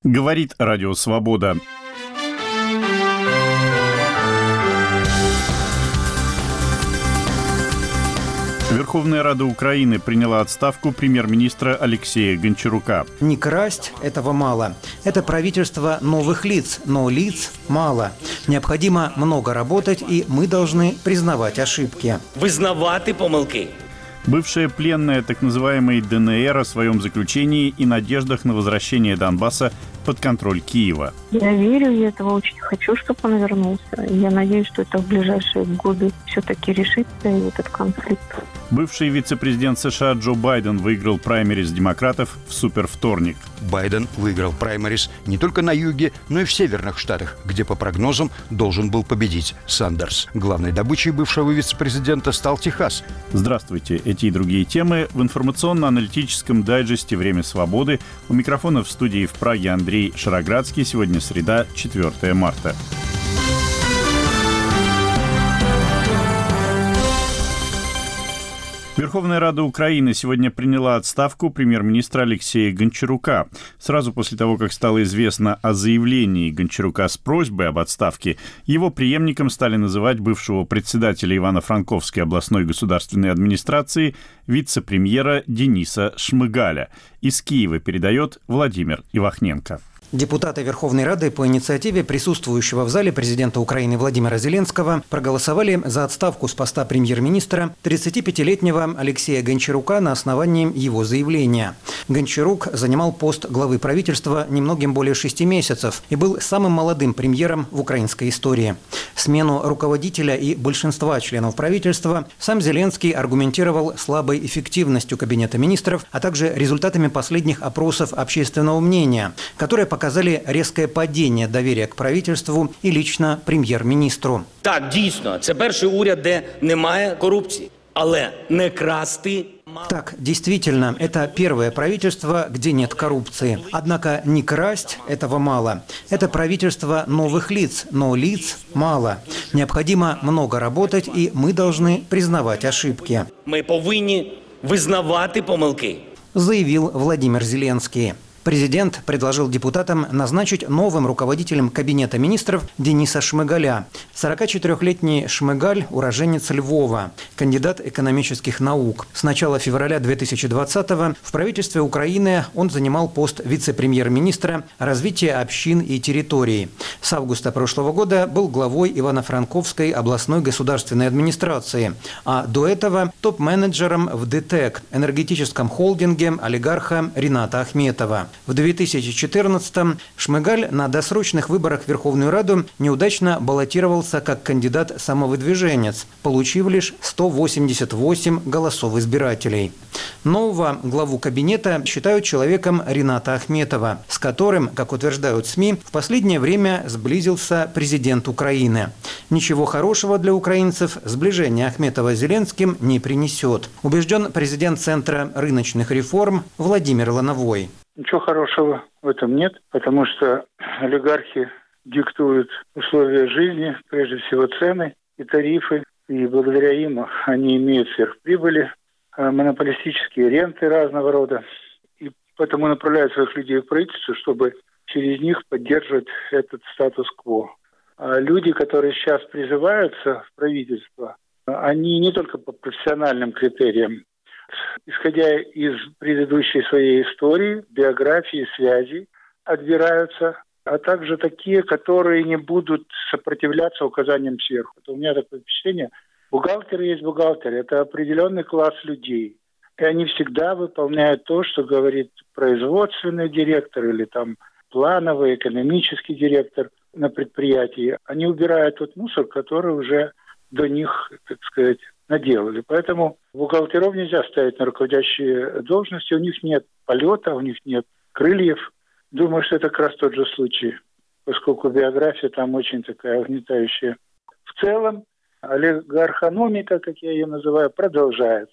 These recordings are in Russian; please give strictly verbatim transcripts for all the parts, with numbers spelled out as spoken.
Говорит Радио Свобода. Верховная Рада Украины приняла отставку премьер-министра Алексея Гончарука. Не красть – этого мало. Это правительство новых лиц, но лиц мало. Необходимо много работать, и мы должны признавать ошибки. Визнавати помилки. Бывшая пленная так называемой ДНР о своем заключении и надеждах на возвращение Донбасса под контроль Киева. Я верю, я этого очень хочу, чтобы он вернулся. Я надеюсь, что это в ближайшие годы все-таки решится, и этот конфликт. Бывший вице-президент США Джо Байден выиграл праймериз демократов в супервторник. Байден выиграл праймериз не только на юге, но и в северных штатах, где, по прогнозам, должен был победить Сандерс. Главной добычей бывшего вице-президента стал Техас. Здравствуйте. Эти и другие темы в информационно-аналитическом дайджесте «Время свободы». У микрофона в студии в Праге Андрей Шароградский. Сегодня среда, четвёртого марта. Верховная Рада Украины сегодня приняла отставку премьер-министра Алексея Гончарука. Сразу после того, как стало известно о заявлении Гончарука с просьбой об отставке, его преемником стали называть бывшего председателя Ивано-Франковской областной государственной администрации вице-премьера Дениса Шмыгаля. Из Киева передает Владимир Ивахненко. Депутаты Верховной Рады по инициативе присутствующего в зале президента Украины Владимира Зеленского проголосовали за отставку с поста премьер-министра тридцатипятилетнего Алексея Гончарука на основании его заявления. Гончарук занимал пост главы правительства немногим более шести месяцев и был самым молодым премьером в украинской истории. Смену руководителя и большинства членов правительства сам Зеленский аргументировал слабой эффективностью Кабинета министров, а также результатами последних опросов общественного мнения, которые показали показали резкое падение доверия к правительству и лично прем'єр-міністру. Так, дійсно, це перший уряд, де немає корупції, але не красти. Так, действительно, это первое правительство, где нет коррупции. Однако не красть – этого мало. Это правительство новых лиц, но лиц мало. Необходимо много работать, и мы должны признавать ошибки. Мы повинні визнавати помилки, заявил Владимир Зеленский. Президент предложил депутатам назначить новым руководителем Кабинета министров Дениса Шмыгаля. сорокачетырёхлетний Шмыгаль – уроженец Львова, кандидат экономических наук. С начала февраля две тысячи двадцатого в правительстве Украины он занимал пост вице-премьер-министра развития общин и территорий. С августа прошлого года был главой Ивано-Франковской областной государственной администрации, а до этого топ-менеджером в ДТЭК – энергетическом холдинге олигарха Рината Ахметова. В две тысячи четырнадцатом Шмыгаль на досрочных выборах в Верховную Раду неудачно баллотировался как кандидат-самовыдвиженец, получив лишь сто восемьдесят восемь голосов избирателей. Нового главу кабинета считают человеком Рината Ахметова, с которым, как утверждают СМИ, в последнее время сблизился президент Украины. Ничего хорошего для украинцев сближение Ахметова с Зеленским не принесет, убежден президент Центра рыночных реформ Владимир Лановой. Ничего хорошего в этом нет, потому что олигархи диктуют условия жизни, прежде всего цены и тарифы, и благодаря им они имеют сверхприбыли, монополистические ренты разного рода, и поэтому направляют своих людей в правительство, чтобы через них поддерживать этот статус-кво. А люди, которые сейчас призываются в правительство, они не только по профессиональным критериям, исходя из предыдущей своей истории, биографии, связей, отбираются, а также такие, которые не будут сопротивляться указаниям сверху. Это у меня такое впечатление. Бухгалтер есть бухгалтер, это определенный класс людей. И они всегда выполняют то, что говорит производственный директор или там плановый, экономический директор на предприятии. Они убирают тот мусор, который уже до них, так сказать, наделали. Поэтому бухгалтеров нельзя ставить на руководящие должности. У них нет полета, у них нет крыльев. Думаю, что это как раз тот же случай, поскольку биография там очень такая угнетающая. В целом, олигархономика, как я ее называю, продолжается.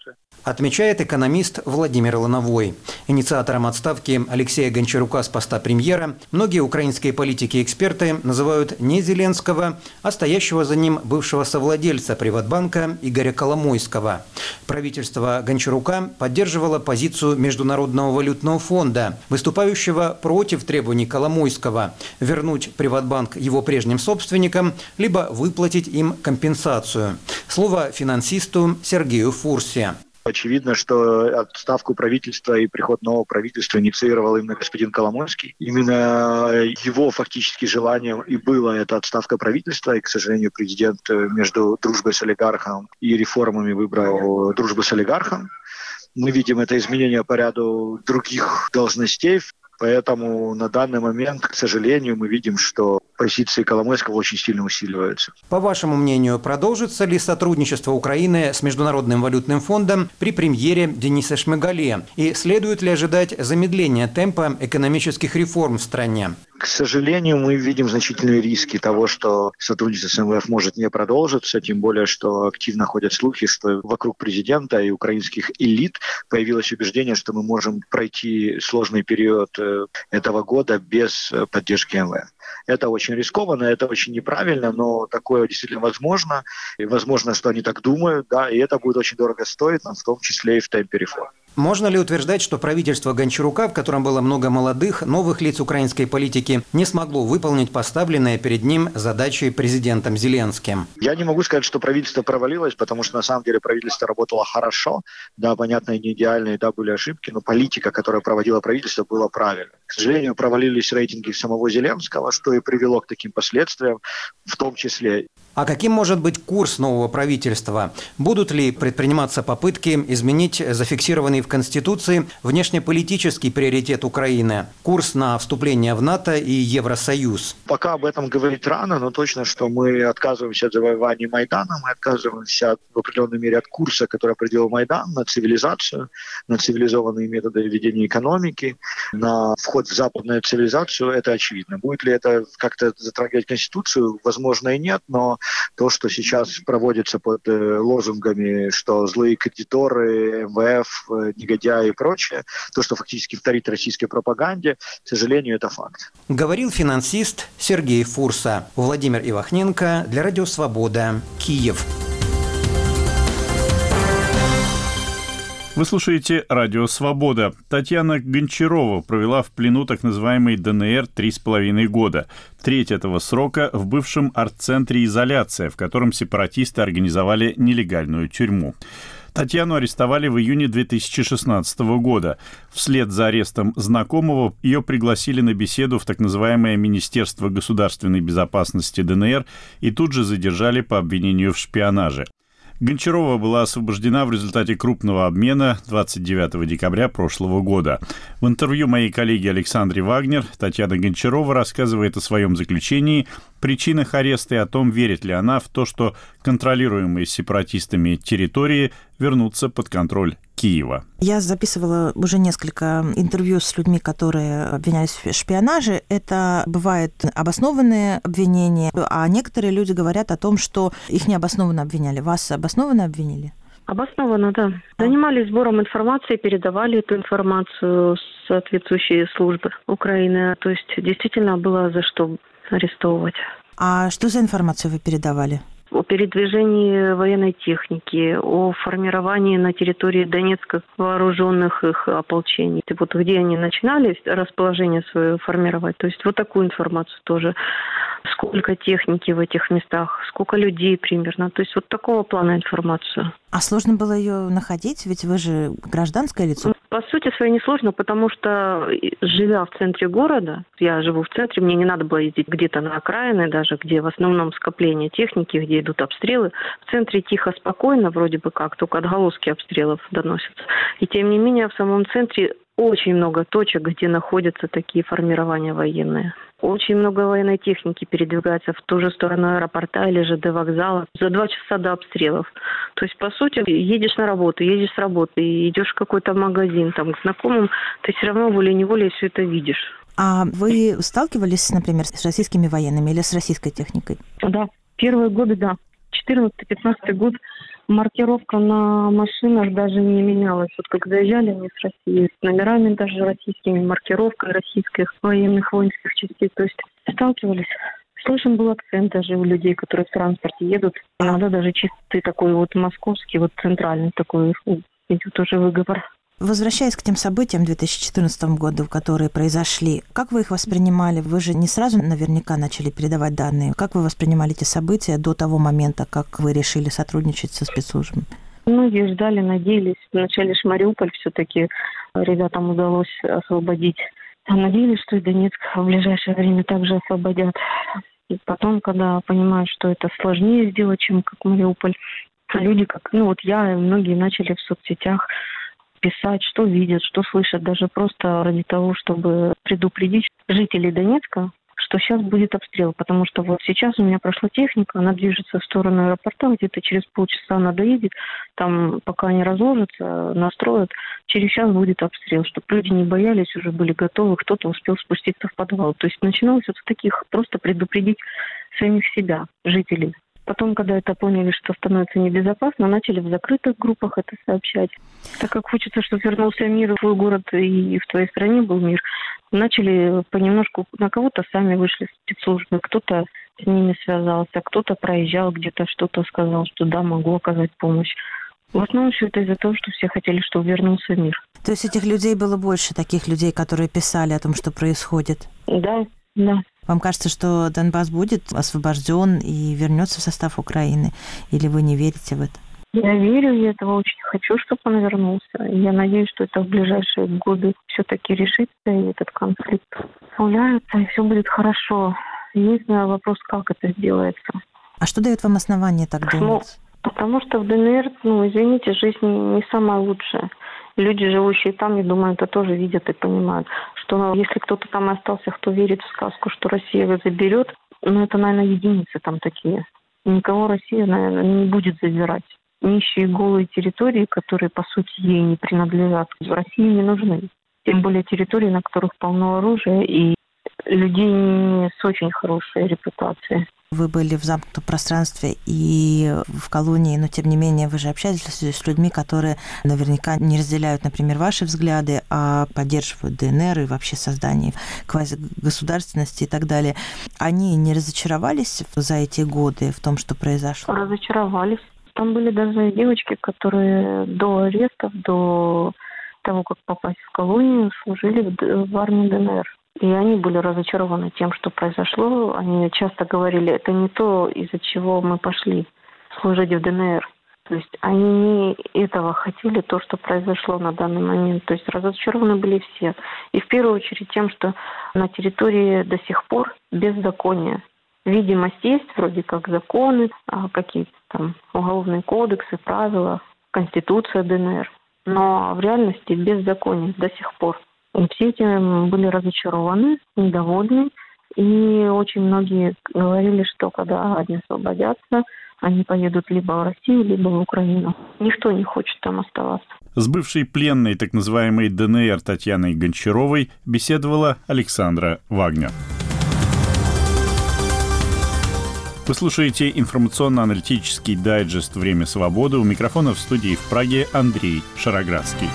отмечает экономист Владимир Лановой. Инициатором отставки Алексея Гончарука с поста премьера многие украинские политики и эксперты называют не Зеленского, а стоящего за ним бывшего совладельца Приватбанка Игоря Коломойского. Правительство Гончарука поддерживало позицию Международного валютного фонда, выступающего против требований Коломойского вернуть Приватбанк его прежним собственникам, либо выплатить им компенсацию. Слово финансисту Сергею Фурсе. Очевидно, что отставку правительства и приход нового правительства инициировал именно господин Коломойский. Именно его фактически желанием и была эта отставка правительства. И, к сожалению, президент между дружбой с олигархом и реформами выбрал дружбу с олигархом. Мы видим это изменение по ряду других должностей. Поэтому на данный момент, к сожалению, мы видим, что позиции Коломойского очень сильно усиливаются. По вашему мнению, продолжится ли сотрудничество Украины с Международным валютным фондом при премьере Денисе Шмыгале? И следует ли ожидать замедления темпа экономических реформ в стране? К сожалению, мы видим значительные риски того, что сотрудничество с эм вэ эф может не продолжиться, тем более, что активно ходят слухи, что вокруг президента и украинских элит появилось убеждение, что мы можем пройти сложный период этого года без поддержки эм вэ эф. Это очень рискованно, это очень неправильно, но такое действительно возможно. И возможно, что они так думают, да, и это будет очень дорого стоить, в том числе и в темпе реформ. Можно ли утверждать, что правительство Гончарука, в котором было много молодых, новых лиц украинской политики, не смогло выполнить поставленные перед ним задачи президентом Зеленским? Я не могу сказать, что правительство провалилось, потому что на самом деле правительство работало хорошо. Да, понятно, и не идеально, и да, были ошибки, но политика, которая проводила правительство, была правильной. К сожалению, провалились рейтинги самого Зеленского, что и привело к таким последствиям, в том числе. А каким может быть курс нового правительства? Будут ли предприниматься попытки изменить зафиксированный в Конституции внешнеполитический приоритет Украины – курс на вступление в НАТО и Евросоюз? Пока об этом говорить рано, но точно, что мы отказываемся от завоевания Майдана, мы отказываемся от, в определенной мере от курса, который определил Майдан, на цивилизацию, на цивилизованные методы ведения экономики, на вход в западную цивилизацию. Это очевидно. Будет ли это как-то затрагивать Конституцию? Возможно, и нет, но то, что сейчас проводится под э, лозунгами, что злые кредиторы, эм вэ эф, э, негодяи и прочее, то, что фактически вторит российской пропаганде, к сожалению, это факт. Говорил финансист Сергей Фурса. Владимир Ивахненко для Радио Свобода, Киев. Вы слушаете «Радио Свобода». Татьяна Гончарова провела в плену так называемой дэ эн эр три с половиной года. Треть этого срока в бывшем арт-центре «Изоляция», в котором сепаратисты организовали нелегальную тюрьму. Татьяну арестовали в июне две тысячи шестнадцатого года. Вслед за арестом знакомого ее пригласили на беседу в так называемое Министерство государственной безопасности дэ эн эр и тут же задержали по обвинению в шпионаже. Гончарова была освобождена в результате крупного обмена двадцать девятого декабря прошлого года. В интервью моей коллеги Александре Вагнер Татьяна Гончарова рассказывает о своем заключении, причинах ареста и о том, верит ли она в то, что контролируемые сепаратистами территории вернутся под контроль Киева. Я записывала уже несколько интервью с людьми, которые обвинялись в шпионаже. Это бывают обоснованные обвинения, а некоторые люди говорят о том, что их необоснованно обвиняли. Вас обоснованно обвинили? Обоснованно, да. Занимались сбором информации, передавали эту информацию в соответствующие службы Украины. То есть действительно было за что арестовывать. А что за информацию вы передавали? О передвижении военной техники, о формировании на территории Донецка вооруженных их ополчений. Вот где они начинали расположение свое формировать. То есть вот такую информацию тоже. Сколько техники в этих местах, сколько людей примерно. То есть вот такого плана информацию. А сложно было ее находить? Ведь вы же гражданское лицо. По сути своей несложно, потому что, живя в центре города, я живу в центре, мне не надо было ездить где-то на окраины, даже где в основном скопление техники, где идут обстрелы. В центре тихо, спокойно, вроде бы как, только отголоски обстрелов доносятся. И тем не менее в самом центре очень много точек, где находятся такие формирования военные. Очень много военной техники передвигается в ту же сторону аэропорта или же до вокзала за два часа до обстрелов. То есть, по сути, едешь на работу, едешь с работы, идешь в какой-то магазин, там, к знакомым, ты все равно волей-неволей все это видишь. А вы сталкивались, например, с российскими военными или с российской техникой? Да, первые годы, да. четырнадцатый-пятнадцатый год Маркировка на машинах даже не менялась. Вот как заезжали они с России, с номерами даже российскими, маркировкой российских военных воинских частей. То есть сталкивались. Слышен был акцент даже у людей, которые в транспорте едут. Иногда даже чистый такой вот московский, вот центральный такой идет уже выговор. Возвращаясь к тем событиям две тысячи четырнадцатого года, которые произошли, как вы их воспринимали? Вы же не сразу наверняка начали передавать данные. Как вы воспринимали эти события до того момента, как вы решили сотрудничать со спецслужбами? Многие ждали, надеялись. Вначале ж Мариуполь все-таки ребятам удалось освободить. Надеялись, что и Донецк в ближайшее время также освободят. И потом, когда понимают, что это сложнее сделать, чем как Мариуполь, люди, как, ну вот я и многие начали в соцсетях писать, что видят, что слышат, даже просто ради того, чтобы предупредить жителей Донецка, что сейчас будет обстрел. Потому что вот сейчас у меня прошла техника, она движется в сторону аэропорта, где-то через полчаса она доедет, там пока они разложатся, настроят, через час будет обстрел, чтобы люди не боялись, уже были готовы, кто-то успел спуститься в подвал. То есть начиналось вот с таких, просто предупредить самих себя, жителей. Потом, когда это поняли, что становится небезопасно, начали в закрытых группах это сообщать. Так как хочется, чтобы вернулся мир в твой город и в твоей стране был мир, начали понемножку, на кого-то сами вышли спецслужбы, кто-то с ними связался, кто-то проезжал где-то, что-то сказал, что да, могу оказать помощь. В основном все это из-за того, что все хотели, чтобы вернулся мир. То есть этих людей было больше, таких людей, которые писали о том, что происходит? Да, да. Вам кажется, что Донбасс будет освобожден и вернется в состав Украины? Или вы не верите в это? Я верю, я этого очень хочу, чтобы он вернулся. Я надеюсь, что это в ближайшие годы все-таки решится, и этот конфликт уляжется, и все будет хорошо. Единственный вопрос, как это сделается. А что дает вам основание так думать? Ну, потому что в ДНР, ну, извините, жизнь не самая лучшая. Люди, живущие там, я думаю, это тоже видят и понимают, что если кто-то там остался, кто верит в сказку, что Россия его заберет, ну, это, наверное, единицы там такие. Никого Россия, наверное, не будет забирать. Нищие голые территории, которые, по сути, ей не принадлежат, в России не нужны. Тем более территории, на которых полно оружия и людей не с очень хорошей репутацией. Вы были в замкнутом пространстве и в колонии, но тем не менее вы же общались с людьми, которые наверняка не разделяют, например, ваши взгляды, а поддерживают ДНР и вообще создание квазигосударственности и так далее. Они не разочаровались за эти годы в том, что произошло? Разочаровались. Там были даже девочки, которые до арестов, до того, как попасть в колонию, служили в армии ДНР. И они были разочарованы тем, что произошло. Они часто говорили, это не то, из-за чего мы пошли служить в ДНР. То есть они не этого хотели, то, что произошло на данный момент. То есть разочарованы были все. И в первую очередь тем, что на территории до сих пор беззаконие. Видимость есть, вроде как законы, какие-то там уголовные кодексы, правила, конституция ДНР. Но в реальности беззаконие до сих пор. И все этим были разочарованы, недовольны. И очень многие говорили, что когда они освободятся, они поедут либо в Россию, либо в Украину. Никто не хочет там оставаться. С бывшей пленной так называемой ДНР Татьяной Гончаровой беседовала Александра Вагнер. Вы слушаете информационно-аналитический дайджест «Время свободы». У микрофона в студии в Праге Андрей Шароградский.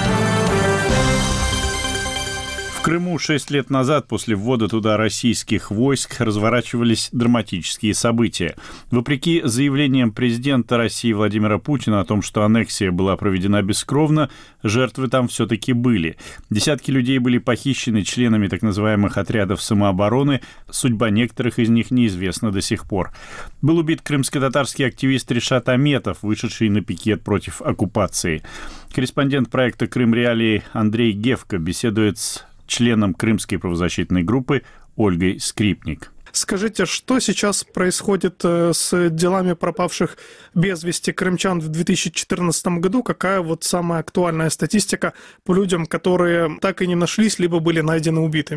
В Крыму шесть лет назад после ввода туда российских войск разворачивались драматические события. Вопреки заявлениям президента России Владимира Путина о том, что аннексия была проведена бескровно, жертвы там все-таки были. Десятки людей были похищены членами так называемых отрядов самообороны. Судьба некоторых из них неизвестна до сих пор. Был убит крымско-татарский активист Ришат Аметов, вышедший на пикет против оккупации. Корреспондент проекта «Крым-реалии» Андрей Гевко беседует с членом крымской правозащитной группы Ольгой Скрипник. Скажите, что сейчас происходит с делами пропавших без вести крымчан в две тысячи четырнадцатом году? Какая вот самая актуальная статистика по людям, которые так и не нашлись, либо были найдены убитыми?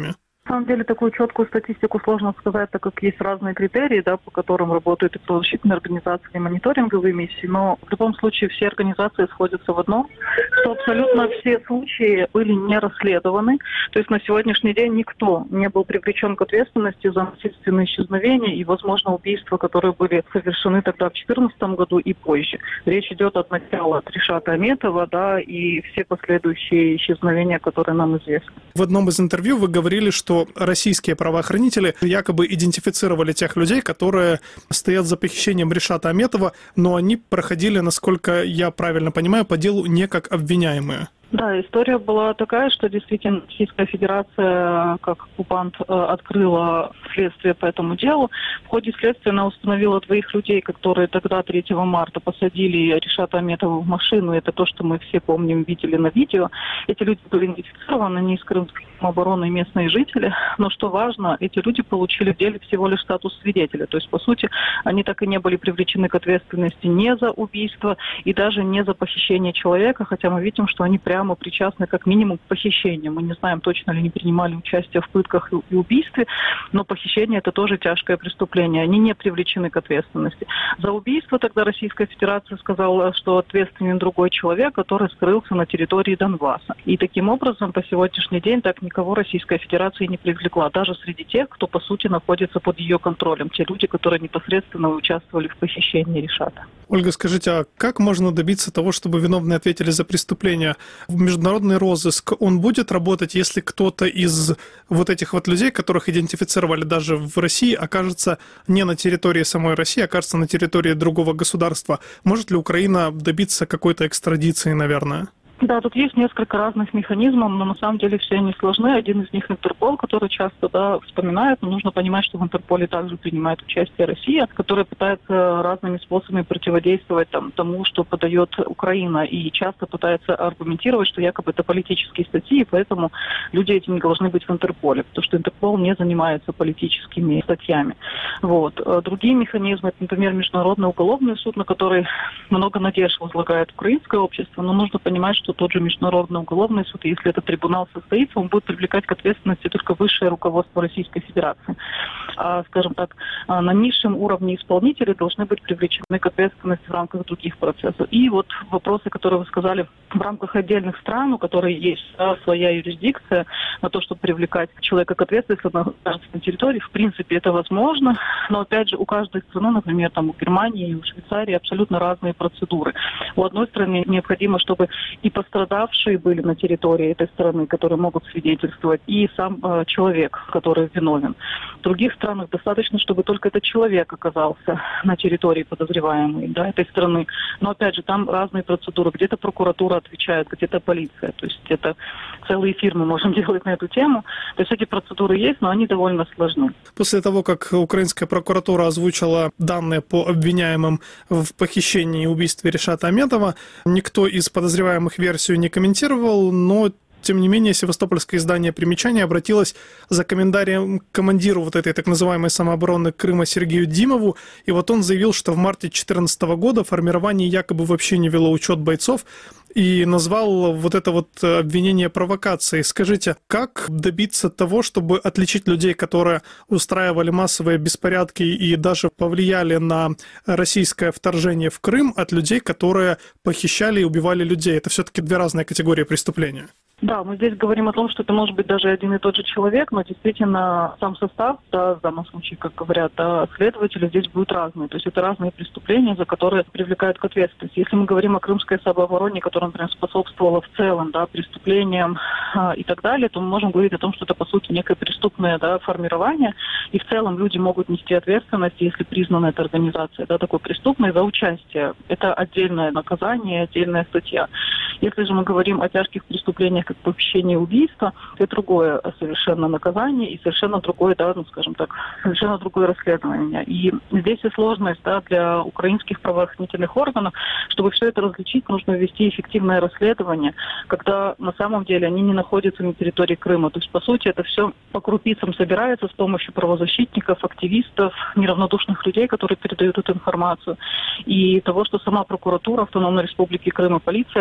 самом деле такую четкую статистику сложно сказать, так как есть разные критерии, да, по которым работают и правозащитные организации, и мониторинговые миссии, но в любом случае все организации сходятся в одном, что абсолютно все случаи были не расследованы, то есть на сегодняшний день никто не был привлечен к ответственности за насильственные исчезновения и, возможно, убийства, которые были совершены тогда в две тысячи четырнадцатом году и позже. Речь идет от начала от Ришата Аметова, да, и все последующие исчезновения, которые нам известны. В одном из интервью вы говорили, что российские правоохранители якобы идентифицировали тех людей, которые стоят за похищением Ришата Аметова, но они проходили, насколько я правильно понимаю, по делу не как обвиняемые. Да, история была такая, что действительно Российская Федерация, как оккупант, открыла следствие по этому делу. В ходе следствия она установила двоих людей, которые тогда, третьего марта, посадили Ришата Аметова в машину. Это то, что мы все помним, видели на видео. Эти люди были идентифицированы, они из Крымской обороны и местные жители. Но что важно, эти люди получили в деле всего лишь статус свидетеля. То есть, по сути, они так и не были привлечены к ответственности ни за убийство и даже не за похищение человека, хотя мы видим, что они прямо мы причастны как минимум к похищению. Мы не знаем, точно ли они принимали участие в пытках и убийстве, но похищение – это тоже тяжкое преступление. Они не привлечены к ответственности. За убийство тогда Российская Федерация сказала, что ответственен другой человек, который скрылся на территории Донбасса. И таким образом по сегодняшний день так никого Российская Федерация не привлекла, даже среди тех, кто по сути находится под ее контролем, те люди, которые непосредственно участвовали в похищении Ришата. Ольга, скажите, а как можно добиться того, чтобы виновные ответили за преступление? Международный розыск, он будет работать, если кто-то из вот этих вот людей, которых идентифицировали даже в России, окажется не на территории самой России, окажется на территории другого государства? Может ли Украина добиться какой-то экстрадиции, наверное? Да, тут есть несколько разных механизмов, но на самом деле все они сложны. Один из них Интерпол, который часто да, вспоминает, но нужно понимать, что в Интерполе также принимает участие Россия, которая пытается разными способами противодействовать там, тому, что подает Украина, и часто пытается аргументировать, что якобы это политические статьи, и поэтому люди эти не должны быть в Интерполе, потому что Интерпол не занимается политическими статьями. Вот. Другие механизмы, это, например, Международный уголовный суд, на который много надежд возлагает украинское общество, но нужно понимать, что тот же Международный уголовный суд, если этот трибунал состоится, он будет привлекать к ответственности только высшее руководство Российской Федерации. А, скажем так, на низшем уровне исполнители должны быть привлечены к ответственности в рамках других процессов. И вот вопросы, которые вы сказали, в рамках отдельных стран, у которых есть да, своя юрисдикция на то, чтобы привлекать человека к ответственности, если он находится на территории, в принципе, это возможно. Но, опять же, у каждой страны, например, там, у Германии и у Швейцарии абсолютно разные процедуры. У одной страны необходимо, чтобы и пострадавшие были на территории этой страны, которые могут свидетельствовать, и сам э, человек, который виновен. В других странах достаточно, чтобы только этот человек оказался на территории подозреваемой да, этой страны. Но, опять же, там разные процедуры. Где-то прокуратура отвечает, где-то полиция. То есть это целые фирмы можем делать на эту тему. То есть эти процедуры есть, но они довольно сложны. После того, как украинская прокуратура озвучила данные по обвиняемым в похищении и убийстве Ришата Аметова, никто из подозреваемых версию не комментировал, но тем не менее, севастопольское издание «Примечание» обратилось за комментарием к командиру вот этой так называемой самообороны Крыма Сергею Димову, и вот он заявил, что в марте две тысячи четырнадцатого года формирование якобы вообще не вело учет бойцов и назвал вот это вот обвинение провокацией. Скажите, как добиться того, чтобы отличить людей, которые устраивали массовые беспорядки и даже повлияли на российское вторжение в Крым, от людей, которые похищали и убивали людей? Это все-таки две разные категории преступления. Да, мы здесь говорим о том, что это может быть даже один и тот же человек, но действительно сам состав, да, в данном случае, как говорят, да, следователи здесь будут разные. То есть это разные преступления, за которые привлекают к ответственности. Если мы говорим о крымской самообороне, которая, например, способствовала в целом да, преступлениям а, и так далее, то мы можем говорить о том, что это, по сути, некое преступное да, формирование, и в целом люди могут нести ответственность, если признана эта организация да, такой преступной, за участие. Это отдельное наказание, отдельная статья. Если же мы говорим о тяжких преступлениях, как похищение и убийство, это другое совершенно наказание и совершенно другое, да, ну, скажем так, совершенно другое расследование. И здесь и сложность да, для украинских правоохранительных органов, чтобы все это различить, нужно ввести эффективное расследование, когда на самом деле они не находятся на территории Крыма. То есть, по сути, это все по крупицам собирается с помощью правозащитников, активистов, неравнодушных людей, которые передают эту информацию, и того, что сама прокуратура Автономной Республики Крым и полиция Автономной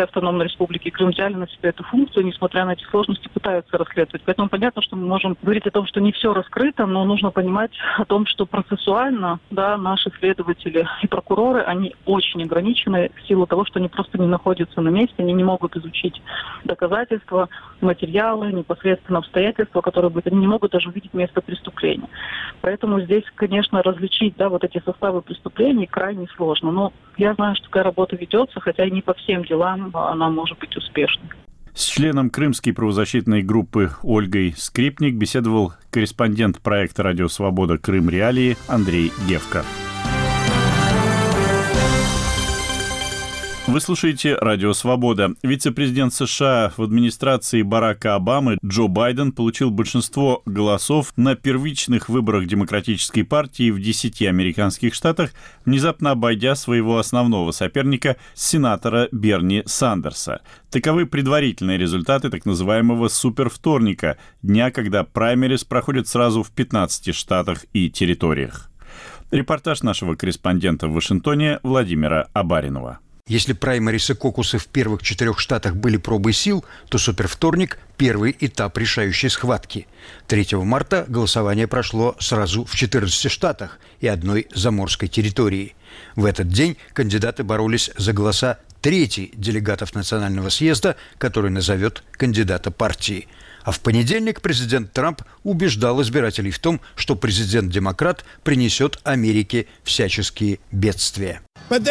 Республики Крым взяли на себя эту функцию, несмотря на эти сложности, пытаются расследовать. Поэтому понятно, что мы можем говорить о том, что не все раскрыто, но нужно понимать о том, что процессуально, да, наши следователи и прокуроры, они очень ограничены в силу того, что они просто не находятся на месте, они не могут изучить доказательства, материалы, непосредственно обстоятельства, которые будут, они не могут даже увидеть место преступления. Поэтому здесь, конечно, различить, да, вот эти составы преступлений крайне сложно. Но я знаю, что такая работа ведется, хотя и не по всем делам она может быть успешной. С членом крымской правозащитной группы Ольгой Скрипник беседовал корреспондент проекта «Радио Свобода. Крым. Реалии» Андрей Гевко. Вы слушаете «Радио Свобода». Вице-президент США в администрации Барака Обамы Джо Байден получил большинство голосов на первичных выборах Демократической партии в десяти американских штатах, внезапно обойдя своего основного соперника, сенатора Берни Сандерса. Таковы предварительные результаты так называемого супервторника, дня, когда праймерис проходят сразу в пятнадцати штатах и территориях. Репортаж нашего корреспондента в Вашингтоне Владимира Абаринова. Если праймерисы и кокусы в первых четырех штатах были пробой сил, то супервторник – первый этап решающей схватки. третьего марта голосование прошло сразу в четырнадцати штатах и одной заморской территории. В этот день кандидаты боролись за голоса трети делегатов Национального съезда, который назовет кандидата партии. А в понедельник президент Трамп убеждал избирателей в том, что президент-демократ принесет Америке всяческие бедствия.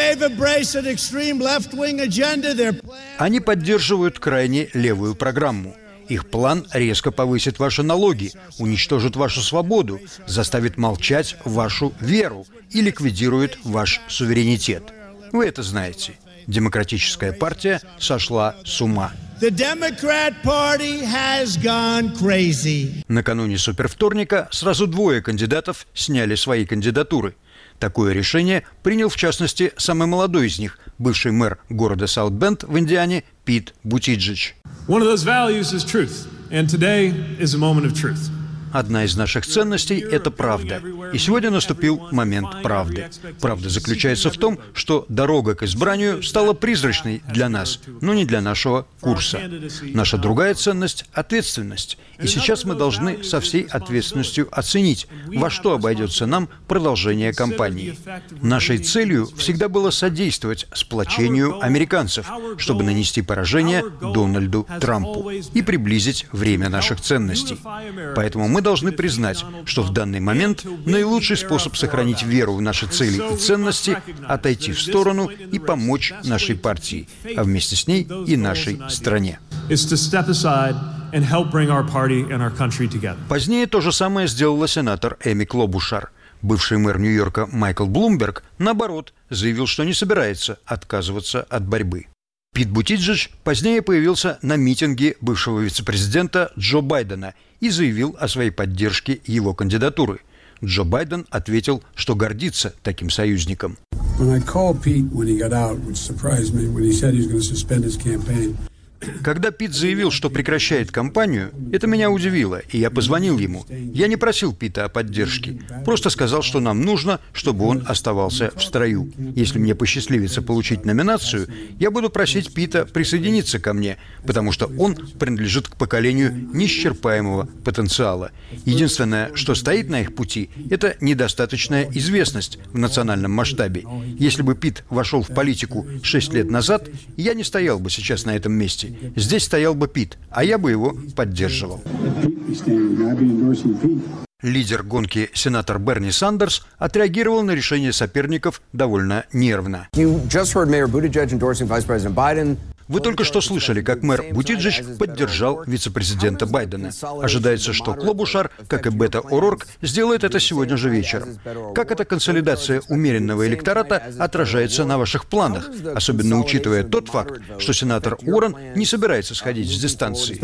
Они поддерживают крайне левую программу. Их план резко повысит ваши налоги, уничтожит вашу свободу, заставит молчать вашу веру и ликвидирует ваш суверенитет. Вы это знаете. Демократическая партия сошла с ума. Накануне супервторника сразу двое кандидатов сняли свои кандидатуры. Такое решение принял, в частности, самый молодой из них, бывший мэр города Саут-Бенд в Индиане Пит Бутиджедж. Одна из наших ценностей – это правда. И сегодня наступил момент правды. Правда заключается в том, что дорога к избранию стала призрачной для нас, но не для нашего курса. Наша другая ценность – ответственность. И сейчас мы должны со всей ответственностью оценить, во что обойдется нам продолжение кампании. Нашей целью всегда было содействовать сплочению американцев, чтобы нанести поражение Дональду Трампу и приблизить время наших ценностей. Поэтому мы Мы должны признать, что в данный момент наилучший способ сохранить веру в наши цели и ценности – отойти в сторону и помочь нашей партии, а вместе с ней и нашей стране. Позднее то же самое сделала сенатор Эми Клобушар. Бывший мэр Нью-Йорка Майкл Блумберг, наоборот, заявил, что не собирается отказываться от борьбы. Пит Бутиджедж позднее появился на митинге бывшего вице-президента Джо Байдена и заявил о своей поддержке его кандидатуры. Джо Байден ответил, что гордится таким союзником. Когда Пит заявил, что прекращает кампанию, это меня удивило, и я позвонил ему. Я не просил Пита о поддержке, просто сказал, что нам нужно, чтобы он оставался в строю. Если мне посчастливится получить номинацию, я буду просить Пита присоединиться ко мне, потому что он принадлежит к поколению неисчерпаемого потенциала. Единственное, что стоит на их пути, это недостаточная известность в национальном масштабе. Если бы Пит вошел в политику шесть лет назад, я не стоял бы сейчас на этом месте. Здесь стоял бы Пит, а я бы его поддерживал. Лидер гонки сенатор Берни Сандерс отреагировал на решение соперников довольно нервно. Вы только что слышали, как мэр Бутиджедж поддержал вице-президента Байдена. Ожидается, что Клобушар, как и Бето О'Рорк, сделает это сегодня же вечером. Как эта консолидация умеренного электората отражается на ваших планах, особенно учитывая тот факт, что сенатор Уоррен не собирается сходить с дистанции?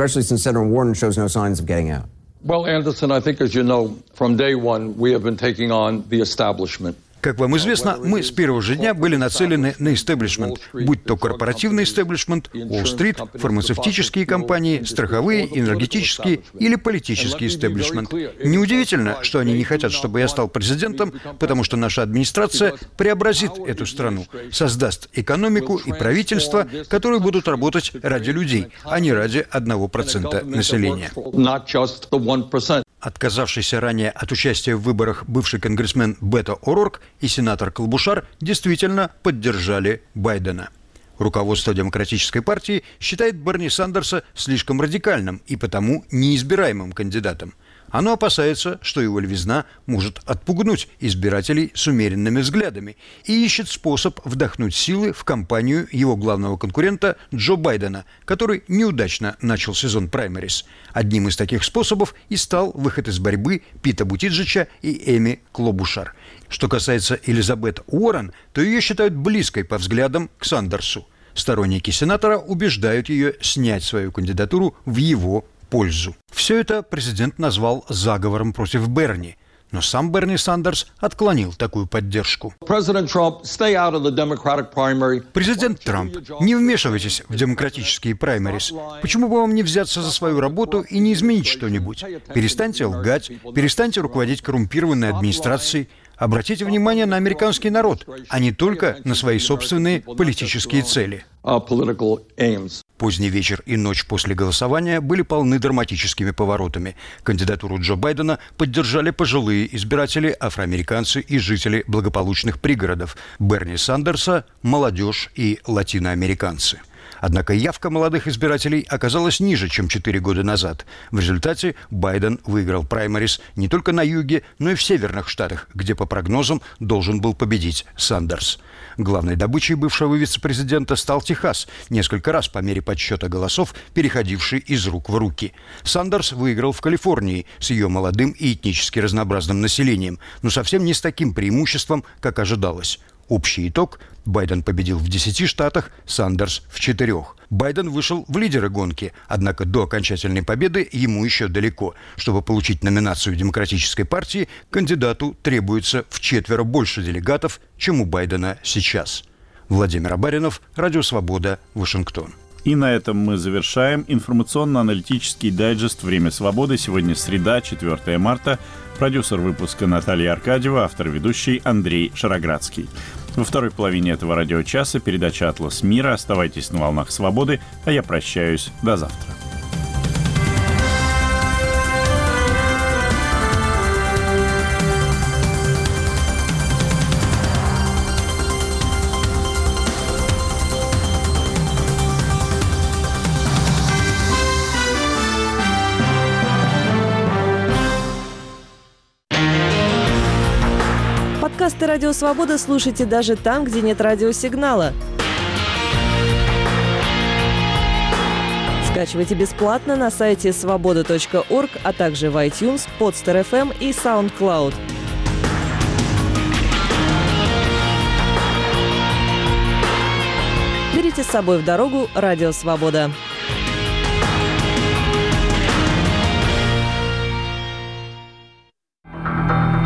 Well, Anderson, I think, as you know, from day one, we have been taking on the establishment. Как вам известно, мы с первого же дня были нацелены на истеблишмент, будь то корпоративный истеблишмент, Уолл-стрит, фармацевтические компании, страховые, энергетические или политический истеблишмент. Неудивительно, что они не хотят, чтобы я стал президентом, потому что наша администрация преобразит эту страну, создаст экономику и правительство, которые будут работать ради людей, а не ради одного процента населения. Отказавшийся ранее от участия в выборах бывший конгрессмен Бето О'Рорк и сенатор Клобушар действительно поддержали Байдена. Руководство Демократической партии считает Берни Сандерса слишком радикальным и потому неизбираемым кандидатом. Оно опасается, что его левизна может отпугнуть избирателей с умеренными взглядами и ищет способ вдохнуть силы в кампанию его главного конкурента Джо Байдена, который неудачно начал сезон праймерис. Одним из таких способов и стал выход из борьбы Пита Бутиджича и Эми Клобушар. Что касается Элизабет Уоррен, то ее считают близкой по взглядам к Сандерсу. Сторонники сенатора убеждают ее снять свою кандидатуру в его пользу. Все это президент назвал заговором против Берни. Но сам Берни Сандерс отклонил такую поддержку. Президент Трамп, не вмешивайтесь в демократические праймерис. Почему бы вам не взяться за свою работу и не изменить что-нибудь? Перестаньте лгать, перестаньте руководить коррумпированной администрацией. Обратите внимание на американский народ, а не только на свои собственные политические цели. Поздний вечер и ночь после голосования были полны драматическими поворотами. Кандидатуру Джо Байдена поддержали пожилые избиратели, афроамериканцы и жители благополучных пригородов. Берни Сандерса – молодежь и латиноамериканцы. Однако явка молодых избирателей оказалась ниже, чем четыре года назад. В результате Байден выиграл праймерис не только на юге, но и в северных штатах, где, по прогнозам, должен был победить Сандерс. Главной добычей бывшего вице-президента стал Техас, несколько раз по мере подсчета голосов, переходивший из рук в руки. Сандерс выиграл в Калифорнии с ее молодым и этнически разнообразным населением, но совсем не с таким преимуществом, как ожидалось. Общий итог – Байден победил в десяти штатах, Сандерс – в четырех. Байден вышел в лидеры гонки, однако до окончательной победы ему еще далеко. Чтобы получить номинацию Демократической партии, кандидату требуется вчетверо больше делегатов, чем у Байдена сейчас. Владимир Абаринов, Радио Свобода, Вашингтон. И на этом мы завершаем информационно-аналитический дайджест «Время свободы». Сегодня среда, четвёртое марта. Продюсер выпуска Наталья Аркадьева, автор-ведущий Андрей Шароградский. Во второй половине этого радиочаса передача «Атлас мира». Оставайтесь на волнах свободы, а я прощаюсь. До завтра. Подкасты «Радио Свобода» слушайте даже там, где нет радиосигнала. Скачивайте бесплатно на сайте свобода точка орг, а также в iTunes, Podster эф эм и SoundCloud. Берите с собой в дорогу «Радио Свобода».